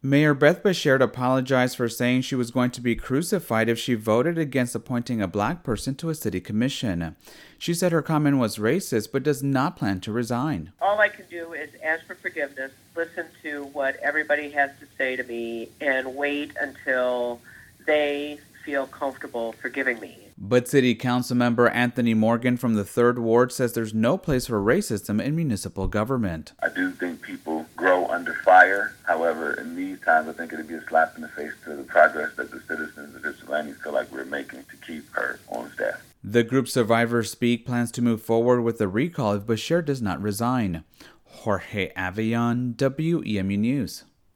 Mayor Beth Bashir apologized for saying she was going to be crucified if she voted against appointing a black person to a city commission. She said her comment was racist, but does not plan to resign. All I can do is ask for forgiveness, listen to what everybody has to say to me, and wait until they feel comfortable forgiving me. But City Council member Anthony Morgan from the 3rd Ward says there's no place for racism in municipal government. I do think people grow under fire. However, in these times, I think it would be a slap in the face to the progress that the citizens of Ypsilanti feel like we're making to keep her on staff. The group Survivors Speak plans to move forward with the recall if Bashir does not resign. Jorge Avion, WEMU News.